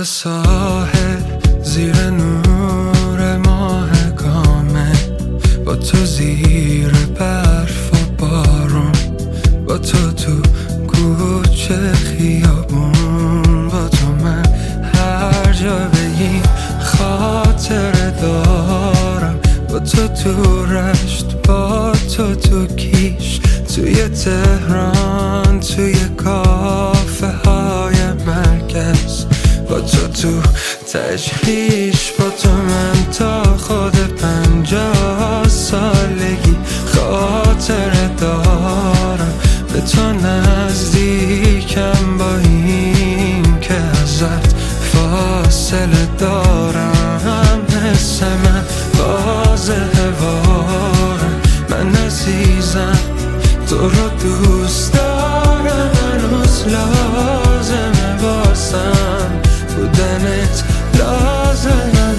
کنار ساحل زیر نور ماه کامل، با تو زیر برف و بارون، با تو تو کوچه خیابون، با تو من هر جا بگی خاطره دارم، با تو تو رشت، با تو تو کیش، توی تهران، توی کافه های مرکز، با تو تو تجریش، با تو من تا خود 50 سالگی خاطره دارم، به تو نزدیکم با این که ازت فاصله دارم، حس من واضحه وارم، من عزیزم تو رو دوست دارم، هنوز لازمه واسم بودنت، لازمه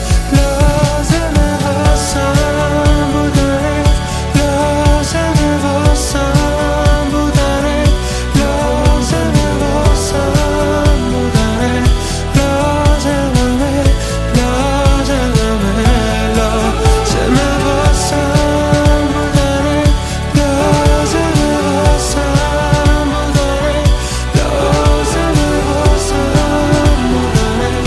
واسم بودنت، لازمه واسم بودنت، لازمه واسم بودنت، لازمه واسم بودنت، لازمه واسم بودنت، لازمه واسم بودنت،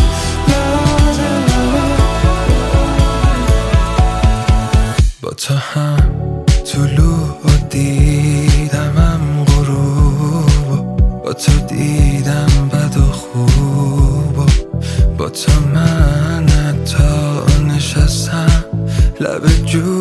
با تو هم طلوع و دیدمم غروب، با تو دیدم بد و خوب، با تو من حتی نشستم لب جو